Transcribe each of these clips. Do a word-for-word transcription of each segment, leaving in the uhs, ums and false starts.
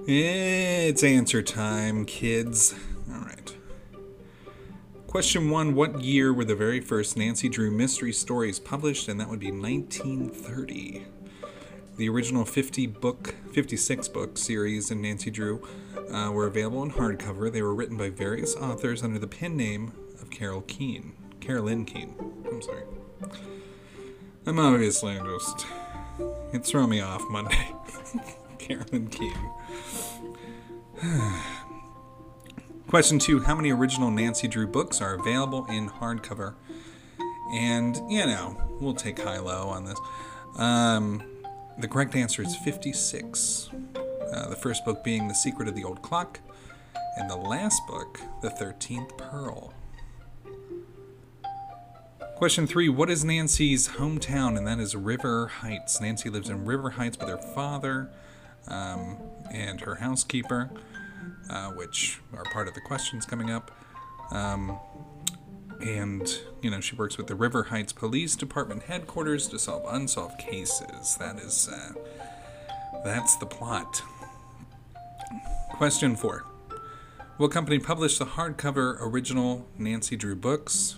It's answer time, kids. All right. Question one. What year were the very first Nancy Drew mystery stories published? And that would be nineteen thirty. The original fifty book, fifty-six book series in Nancy Drew uh, were available in hardcover. They were written by various authors under the pen name of Carol Keene. Carolyn Keene. I'm sorry. I'm obviously just... It's throwing me off Monday. Carolyn Keene. Question two. How many original Nancy Drew books are available in hardcover? And, you know, we'll take high-low on this. Um, the correct answer is fifty-six. Uh, the first book being The Secret of the Old Clock, and the last book, The Thirteenth Pearl. Question three. What is Nancy's hometown? And that is River Heights. Nancy lives in River Heights with her father um, and her housekeeper, uh, which are part of the questions coming up. Um, and, you know, she works with the River Heights Police Department headquarters to solve unsolved cases. That is, uh, that's the plot. Question four. What company published the hardcover original Nancy Drew books?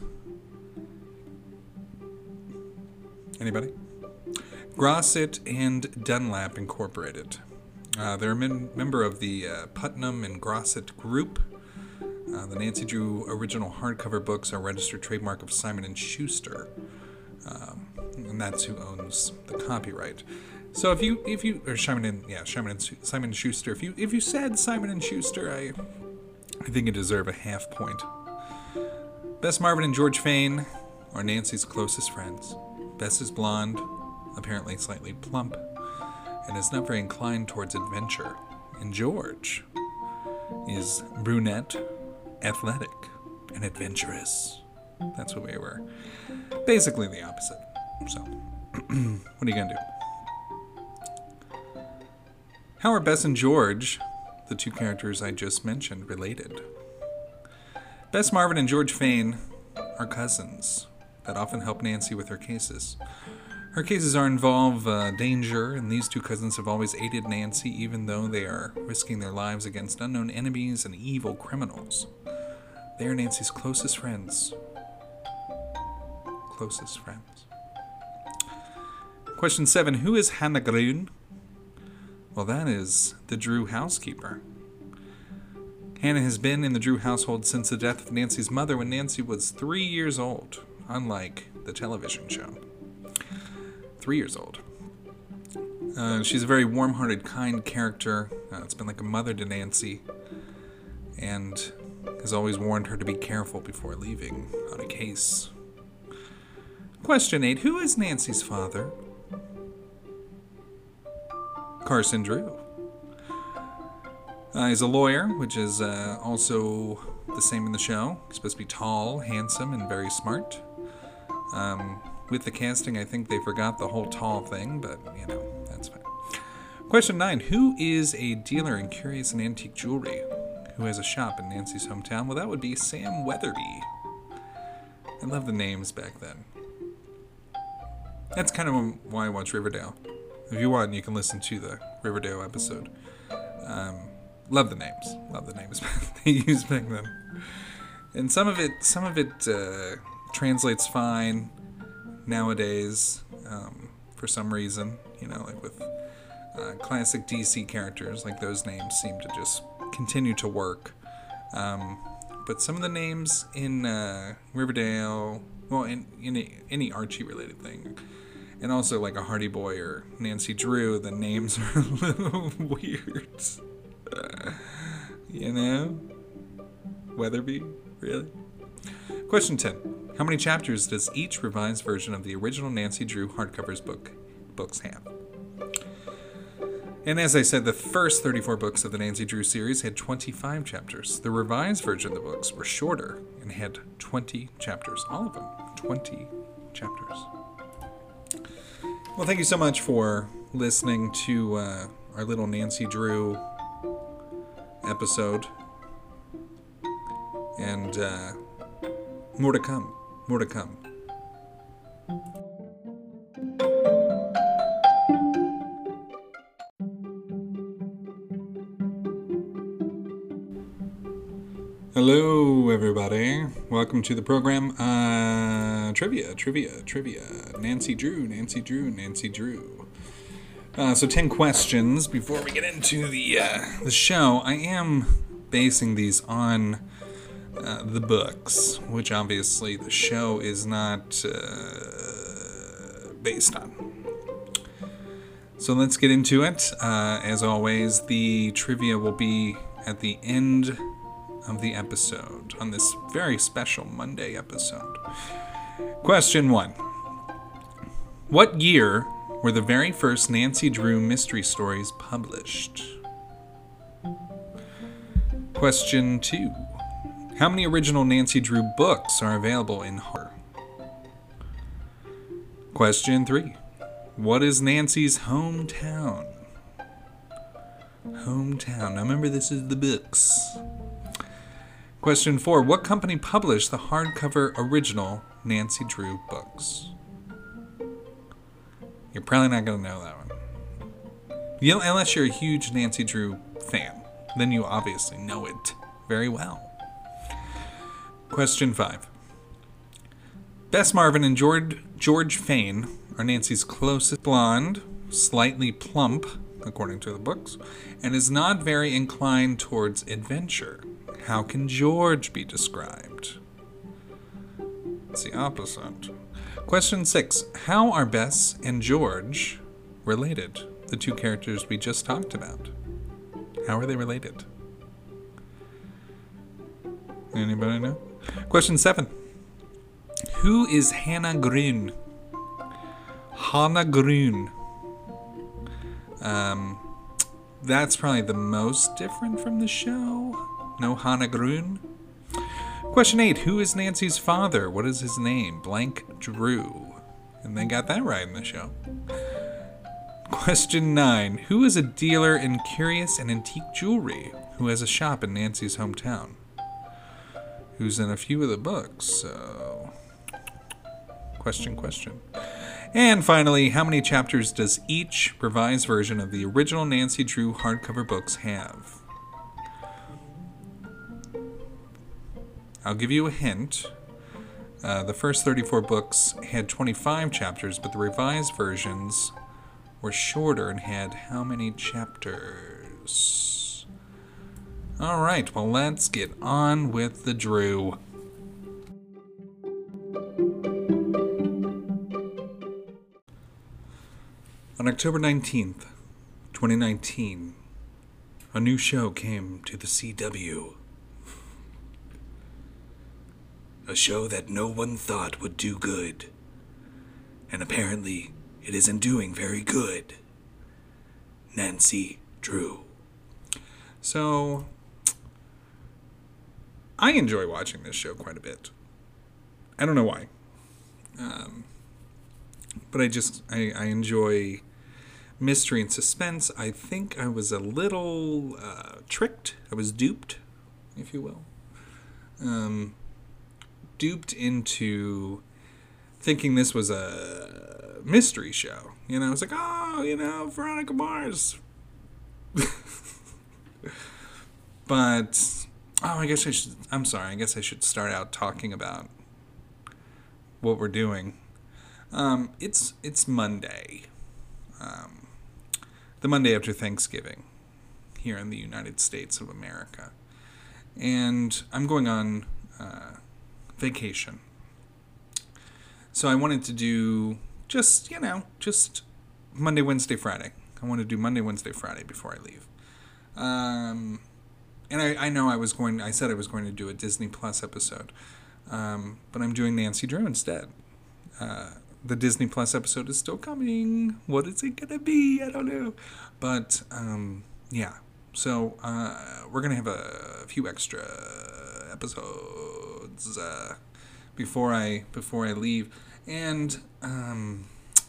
Anybody? Grosset and Dunlap Incorporated. Uh, they're a men- member of the uh, Putnam and Grosset Group. Uh, the Nancy Drew original hardcover books are registered trademark of Simon and Schuster, um, and that's who owns the copyright. So if you if you or Simon and yeah Simon and Simon and Schuster, if you if you said Simon and Schuster, I I think you deserve a half point. Bess Marvin and George Fane are Nancy's closest friends. Bess is blonde, apparently slightly plump, and is not very inclined towards adventure. And George is brunette, athletic, and adventurous. That's what we were. Basically the opposite. So, what are you going to do? How are Bess and George, the two characters I just mentioned, related? Bess Marvin and George Fane are cousins that often help Nancy with her cases. Her cases are involve uh, danger, and these two cousins have always aided Nancy, even though they are risking their lives against unknown enemies and evil criminals. They are Nancy's closest friends. Closest friends. Question seven. Who is Hannah Grun? Well, that is the Drew housekeeper. Hannah has been in the Drew household since the death of Nancy's mother when Nancy was three years old, unlike the television show. Three years old. Uh, she's a very warm-hearted, kind character. Uh, it's been like a mother to Nancy, and has always warned her to be careful before leaving on a case. Question eight. Who is Nancy's father? Carson Drew. Uh, he's a lawyer, which is uh, also the same in the show. He's supposed to be tall, handsome, and very smart. Um, with the casting, I think they forgot the whole tall thing, but, you know, that's fine. Question nine. Who is a dealer in curious and antique jewelry who has a shop in Nancy's hometown? Well, that would be Sam Weatherby. I love the names back then. That's kind of why I watch Riverdale. If you want, you can listen to the Riverdale episode. Um, love the names. Love the names they used back then. And some of it, some of it uh, translates fine nowadays um, for some reason. You know, like with uh, classic D C characters, like those names seem to just continue to work. Um, but some of the names in uh, Riverdale, well, in, in any Archie-related thing, and also like a Hardy Boy or Nancy Drew, the names are a little weird. You know? Weatherby? Really? Question ten. How many chapters does each revised version of the original Nancy Drew hardcovers book books have? And as I said, the first thirty-four books of the Nancy Drew series had twenty-five chapters. The revised version of the books were shorter and had twenty chapters. All of them. twenty chapters. Well, thank you so much for listening to uh, our little Nancy Drew episode. And uh, more to come. More to come. Hello, everybody. Welcome to the program. Uh, trivia, trivia, trivia. Nancy Drew, Nancy Drew, Nancy Drew. Uh, so, ten questions before we get into the uh, the show. I am basing these on uh, the books, which obviously the show is not uh, based on. So let's get into it. Uh, as always, the trivia will be at the end of the episode on this very special Monday episode. Question one. What year were the very first Nancy Drew mystery stories published? Question two. How many original Nancy Drew books are available in horror? Question three. What is Nancy's hometown? Hometown. Now remember, this is the books. Question four. What company published the hardcover original Nancy Drew books? You're probably not going to know that one. You, unless you're a huge Nancy Drew fan. Then you obviously know it very well. Question five. Bess Marvin and George, George Fane are Nancy's closest. Blonde, slightly plump, according to the books, and is not very inclined towards adventure. How can George be described? It's the opposite. Question six. How are Bess and George related? The two characters we just talked about. How are they related? Anybody know? Question seven. Who is Hannah Grün? Hannah Grün. Um, that's probably the most different from the show. No Hannah Grün. Question eight. Who is Nancy's father? What is his name? Blank Drew. And they got that right in the show. Question nine. Who is a dealer in curious and antique jewelry who has a shop in Nancy's hometown? Who's in a few of the books, so... Question, question. And finally, how many chapters does each revised version of the original Nancy Drew hardcover books have? I'll give you a hint. Uh, the first thirty-four books had twenty-five chapters, but the revised versions were shorter and had how many chapters? All right, well, let's get on with the Drew. On October nineteenth, twenty nineteen, a new show came to the C W. A show that no one thought would do good. And apparently, it isn't doing very good. Nancy Drew. So, I enjoy watching this show quite a bit. I don't know why. Um, but I just, I, I enjoy mystery and suspense. I think I was a little uh, tricked. I was duped, if you will. Um... duped into thinking this was a mystery show. You know, it's like, oh, you know, Veronica Mars. But, oh, I guess I should, I'm sorry, I guess I should start out talking about what we're doing. Um, it's, it's Monday. Um, the Monday after Thanksgiving here in the United States of America. And I'm going on, uh, vacation. So I wanted to do just, you know, just Monday, Wednesday, Friday. I want to do Monday, Wednesday, Friday before I leave. Um, and I, I know I was going, I said I was going to do a Disney Plus episode, um, but I'm doing Nancy Drew instead. Uh, the Disney Plus episode is still coming. What is it going to be? I don't know. But, um, yeah. So uh, we're going to have a, a few extra episodes uh, before I before I leave, and um,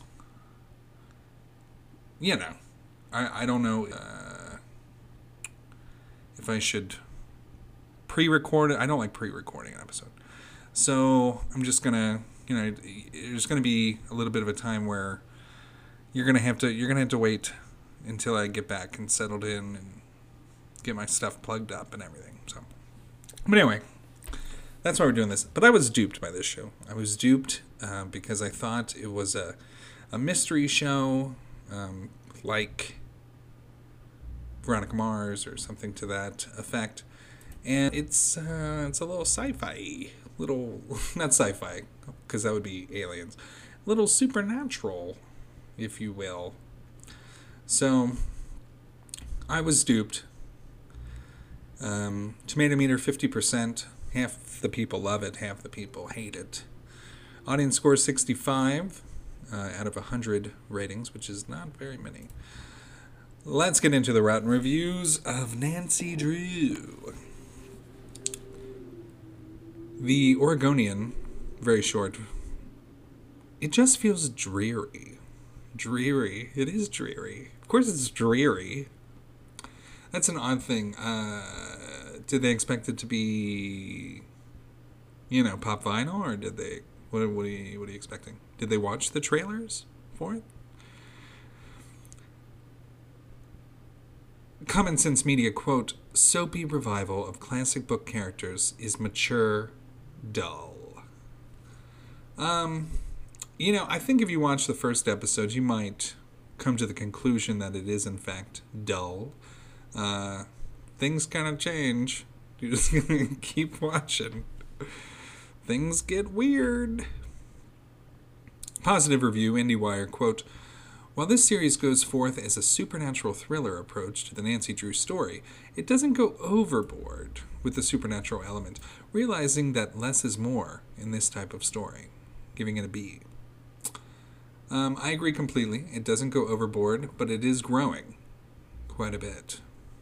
you know, I I don't know uh, if I should pre-record it. I don't like pre-recording an episode, so I'm just gonna, you know, there's gonna be a little bit of a time where you're gonna have to you're gonna have to wait until I get back and settled in and get my stuff plugged up and everything. So But anyway, that's why we're doing this. But I was duped by this show. I was duped uh, because I thought it was a, a mystery show um, like Veronica Mars or something to that effect. And it's uh, it's a little sci-fi, little, not sci-fi, because that would be aliens, little supernatural, if you will. So, I was duped. Um, tomato meter fifty percent. Half the people love it, half the people hate it. Audience score sixty-five uh, out of one hundred ratings, which is not very many. Let's get into the rotten reviews of Nancy Drew. The Oregonian, very short, it just feels dreary. Dreary. It is dreary. Of course it's dreary. That's an odd thing. Uh, did they expect it to be, you know, pop vinyl, or did they, what, what, are you, what are you expecting? Did they watch the trailers for it? Common Sense Media, quote, soapy revival of classic book characters is mature, dull. Um, you know, I think if you watch the first episode, you might come to the conclusion that it is, in fact, dull. Uh, things kind of change. You're just going to keep watching. Things get weird. Positive review, IndieWire, quote, while this series goes forth as a supernatural thriller approach to the Nancy Drew story, it doesn't go overboard with the supernatural element, realizing that less is more in this type of story, giving it a B. Um, I agree completely. It doesn't go overboard, but it is growing quite a bit.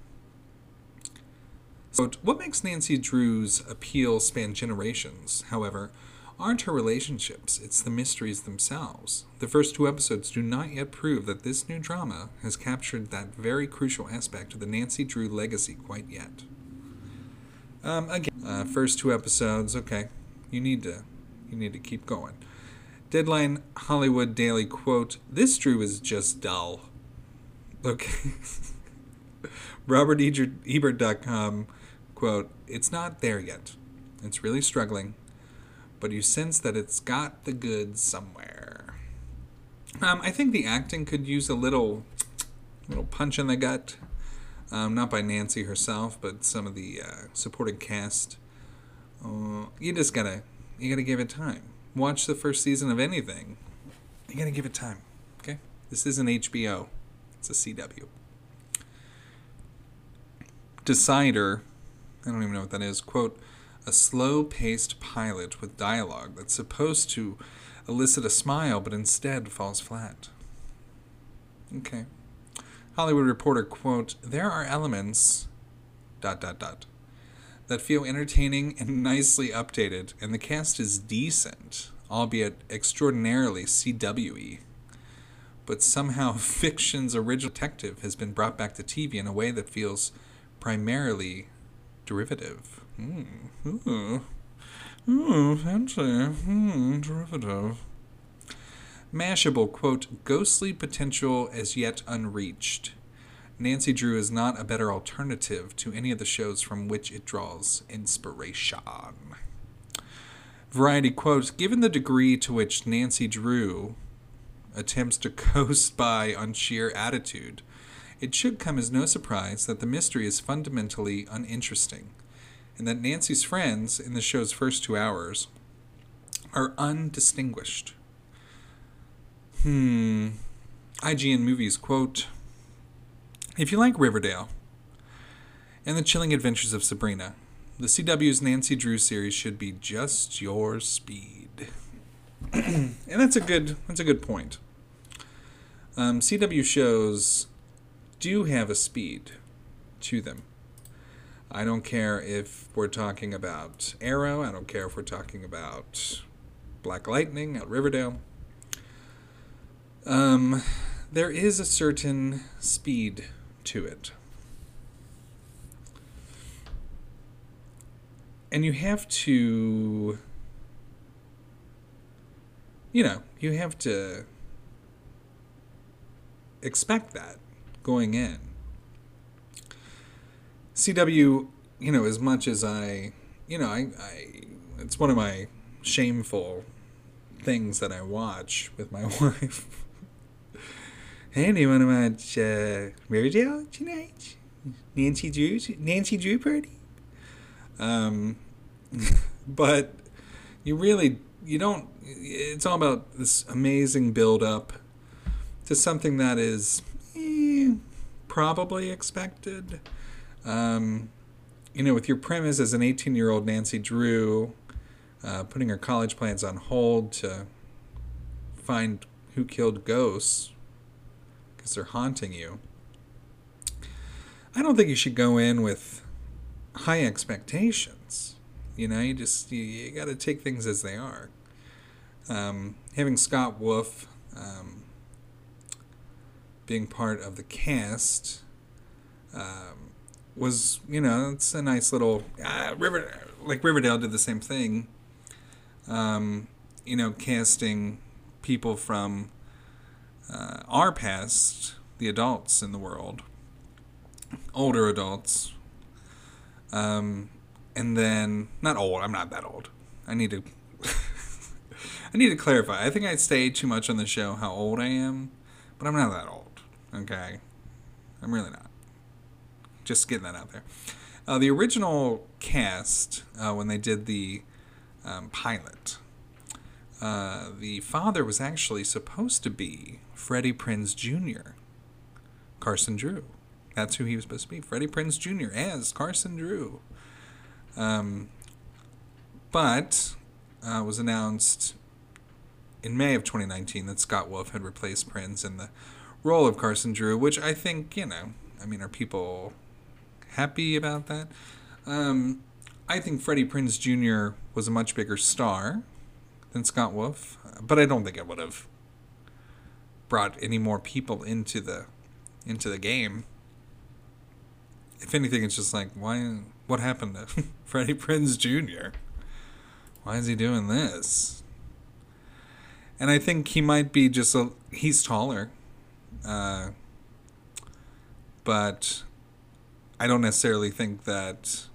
So, what makes Nancy Drew's appeal span generations, however, aren't her relationships, it's the mysteries themselves. The first two episodes do not yet prove that this new drama has captured that very crucial aspect of the Nancy Drew legacy quite yet. Um, again, uh, first two episodes, okay, you need to, you need to keep going. Deadline Hollywood Daily, quote, this Drew is just dull. Okay. Robert Ebert dot com, quote, it's not there yet. It's really struggling, but you sense that it's got the goods somewhere. Um, I think the acting could use a little, little punch in the gut. Um, not by Nancy herself, but some of the uh, supporting cast. Uh, you just gotta, you gotta give it time. Watch the first season of anything. You gotta give it time. Okay, this isn't H B O. It's a C W. Decider, I don't even know what that is. Quote, a slow-paced pilot with dialogue that's supposed to elicit a smile, but instead falls flat. Okay. Hollywood Reporter, quote, there are elements, dot, dot, dot, that feel entertaining and nicely updated, and the cast is decent, albeit extraordinarily C W-y. But somehow fiction's original detective has been brought back to T V in a way that feels primarily derivative. Mm. Ooh. Ooh, fancy. Mm, derivative. Mashable, quote, ghostly potential as yet unreached. Nancy Drew is not a better alternative to any of the shows from which it draws inspiration. Variety, quote, given the degree to which Nancy Drew attempts to coast by on sheer attitude, it should come as no surprise that the mystery is fundamentally uninteresting, and that Nancy's friends in the show's first two hours are undistinguished. Hmm. I G N Movies, quote, if you like Riverdale and the chilling adventures of Sabrina, the C W's Nancy Drew series should be just your speed. And that's a good that's a good point. Um, C W shows do have a speed to them. I don't care if we're talking about Arrow. I don't care if we're talking about Black Lightning at Riverdale. Um, there is a certain speed to it. And you have to, you know, you have to expect that going in. C W, you know, as much as I you know, I, I it's one of my shameful things that I watch with my wife. Hey, do you want to watch uh, Riverdale tonight? Nancy Drew, Nancy Drew party. Um, but you really, you don't. It's all about this amazing build up to something that is eh, probably expected. Um, you know, with your premise as an eighteen-year-old Nancy Drew uh, putting her college plans on hold to find who killed ghosts because they're haunting you. I don't think you should go in with high expectations. You know, you just you, you got to take things as they are. Um, having Scott Wolf um, being part of the cast um, was, you know, it's a nice little uh, River like Riverdale did the same thing. Um, you know, casting people from uh, our past, the adults in the world, older adults, um, and then not old. I'm not that old. I need to. I need to clarify. I think I say too much on the show how old I am, but I'm not that old. Okay, I'm really not. Just getting that out there. Uh, the original cast, uh, when they did the um, pilot, uh, the father was actually supposed to be Freddie Prinze Junior Carson Drew. That's who he was supposed to be. Freddie Prinze Junior as Carson Drew. Um, but uh, was announced in May of twenty nineteen that Scott Wolf had replaced Prinze in the role of Carson Drew, which I think, you know, I mean, are people happy about that? Um, I think Freddie Prinze Junior was a much bigger star than Scott Wolf, but I don't think it would have brought any more people into the into the game. If anything, it's just like, why? What happened to Freddie Prinze Junior? Why is he doing this? And I think he might be just a... He's taller. Uh, but I don't necessarily think that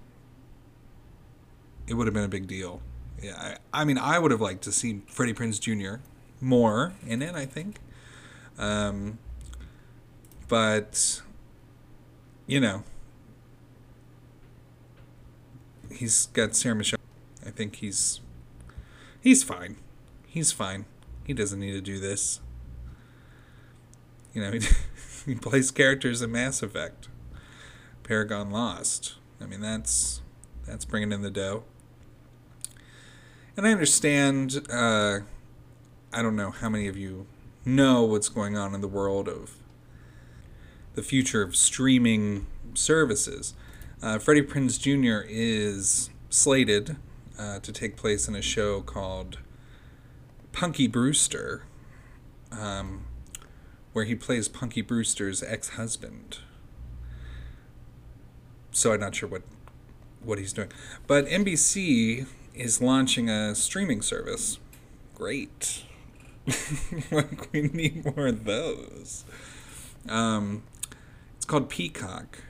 it would have been a big deal. Yeah, I, I mean, I would have liked to see Freddie Prinze Junior more in it, I think. Um, but, you know, he's got Sarah Michelle. I think he's he's fine. He's fine. He doesn't need to do this. You know, he, he plays characters in Mass Effect, Paragon Lost. I mean, that's that's bringing in the dough. And I understand. Uh, I don't know how many of you know what's going on in the world of the future of streaming services. Uh, Freddie Prinze Junior is slated uh, to take place in a show called Punky Brewster, um, where he plays Punky Brewster's ex-husband. So I'm not sure what what he's doing. But N B C is launching a streaming service. Great. Like, we need more of those. Um, it's called Peacock,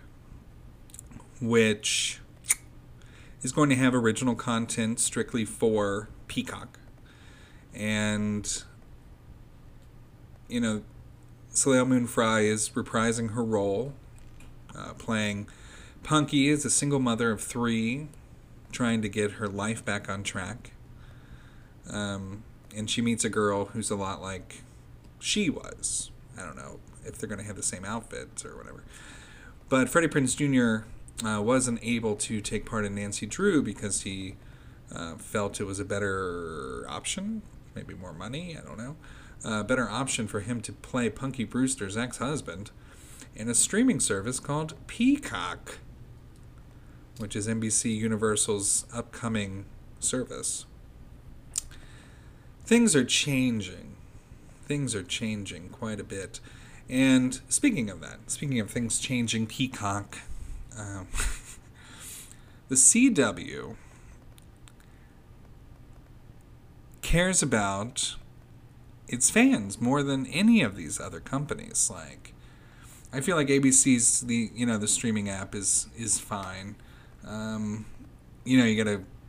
which is going to have original content strictly for Peacock. And, you know, Soleil Moon Frye is reprising her role, uh, playing Punky as a single mother of three, trying to get her life back on track. Um, and she meets a girl who's a lot like she was. I don't know if they're going to have the same outfits or whatever. But Freddie Prinze Junior Uh, wasn't able to take part in Nancy Drew because he uh, felt it was a better option, maybe more money, I don't know, a uh, better option for him to play Punky Brewster's ex-husband in a streaming service called Peacock, which is N B C Universal's upcoming service. Things are changing. Things are changing quite a bit. And speaking of that, speaking of things changing, Peacock, um, the C W cares about its fans more than any of these other companies. Like, I feel like A B C's the you know the streaming app is is fine. Um, you know, you gotta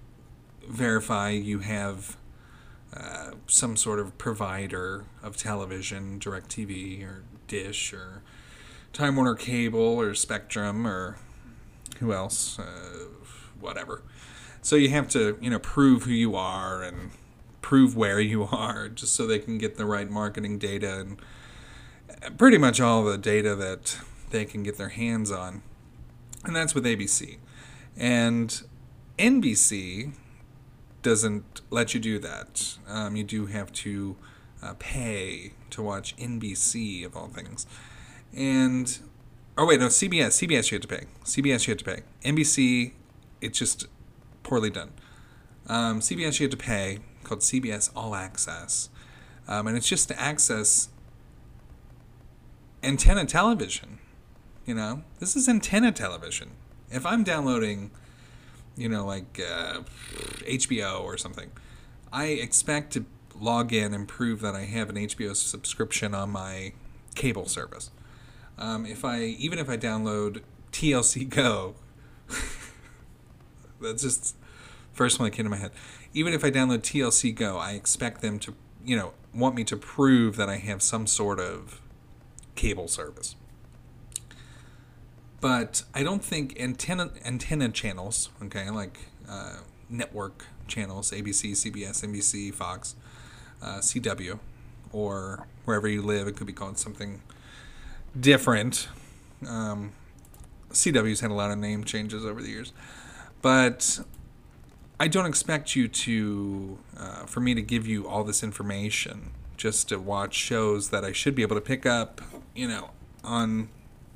verify you have uh, some sort of provider of television, DirecTV or Dish or Time Warner Cable or Spectrum or who else, uh, whatever. So you have to, you know, prove who you are and prove where you are just so they can get the right marketing data and pretty much all the data that they can get their hands on. And that's with A B C. And N B C doesn't let you do that. Um, you do have to uh, pay to watch N B C, of all things. And, oh wait, no, C B S. C B S you have to pay. C B S you have to pay. N B C, it's just poorly done. Um, C B S you have to pay, called C B S All Access. Um, and it's just to access antenna television. You know, this is antenna television. If I'm downloading, you know, like uh, H B O or something, I expect to log in and prove that I have an H B O subscription on my cable service. Um, if I even if I download T L C Go, that's just first one that came to my head. Even if I download T L C Go, I expect them to, you know, want me to prove that I have some sort of cable service. But I don't think antenna antenna channels, okay, like uh, network channels, A B C, C B S, N B C, Fox, uh, C W, or wherever you live, it could be called something different. Um, C W's had a lot of name changes over the years. But I don't expect you to, uh, for me to give you all this information just to watch shows that I should be able to pick up, you know, on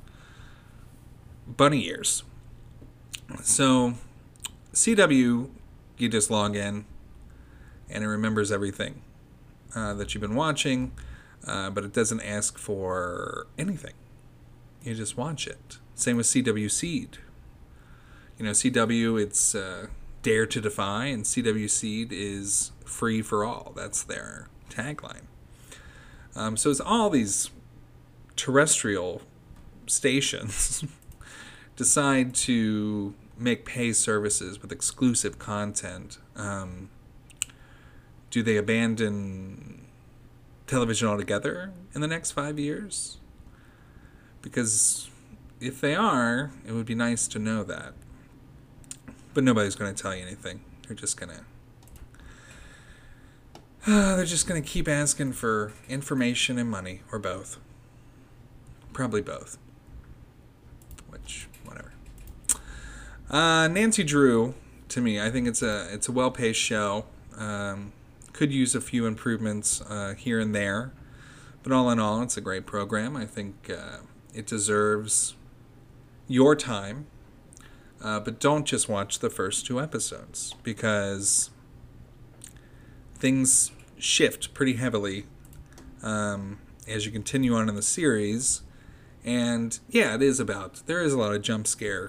bunny ears. So C W, you just log in and it remembers everything uh, that you've been watching, uh, but it doesn't ask for anything. You just watch it. Same with C W Seed. You know, C W, it's uh, Dare to Defy, and C W Seed is free for all. That's their tagline. Um, so it's all these terrestrial stations decide to make pay services with exclusive content. Um, do they abandon television altogether in the next five years? Because if they are, it would be nice to know that. But nobody's going to tell you anything. They're just going to... Uh, they're just going to keep asking for information and money, or both. Probably both. Which, whatever. Uh, Nancy Drew, to me, I think it's a it's a well-paced show. Um, could use a few improvements uh, here and there. But all in all, it's a great program. I think uh, it deserves your time. Uh, but don't just watch the first two episodes, because things shift pretty heavily um, as you continue on in the series. And yeah, it is about, there is a lot of jump scare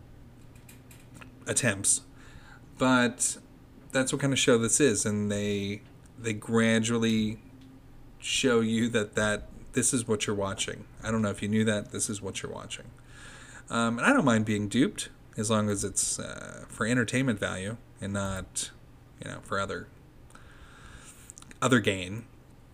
attempts, but that's what kind of show this is. And they they gradually show you that, that this is what you're watching. I don't know if you knew that. This is what you're watching. Um, and I don't mind being duped, as long as it's uh, for entertainment value and not, you know, for other other gain.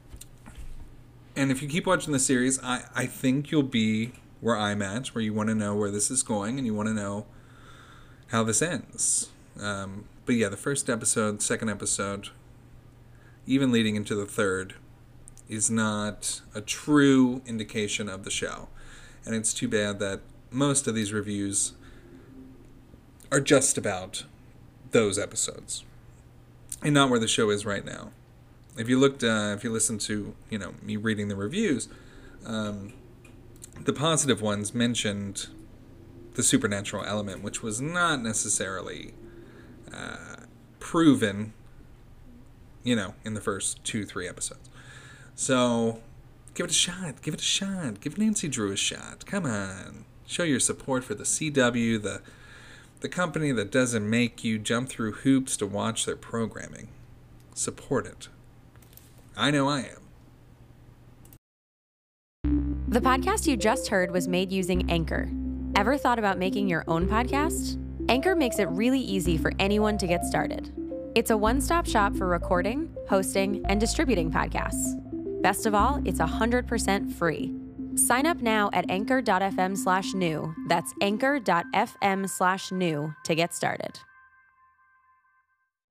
And if you keep watching the series, I, I think you'll be where I'm at, where you want to know where this is going and you want to know how this ends. Um, but yeah, the first episode, second episode, even leading into the third, is not a true indication of the show. And it's too bad that most of these reviews are just about those episodes and not where the show is right now. If you looked, uh, if you listened to, you know, me reading the reviews, um, the positive ones mentioned the supernatural element, which was not necessarily uh, proven, you know, in the first two, three episodes. So give it a shot. Give it a shot. Give Nancy Drew a shot. Come on. Show your support for the C W, the the company that doesn't make you jump through hoops to watch their programming. Support it. I know I am. The podcast you just heard was made using Anchor. Ever thought about making your own podcast? Anchor makes it really easy for anyone to get started. It's a one-stop shop for recording, hosting, and distributing podcasts. Best of all, it's one hundred percent free. Sign up now at anchor.fm slash new. That's anchor.fm slash new to get started.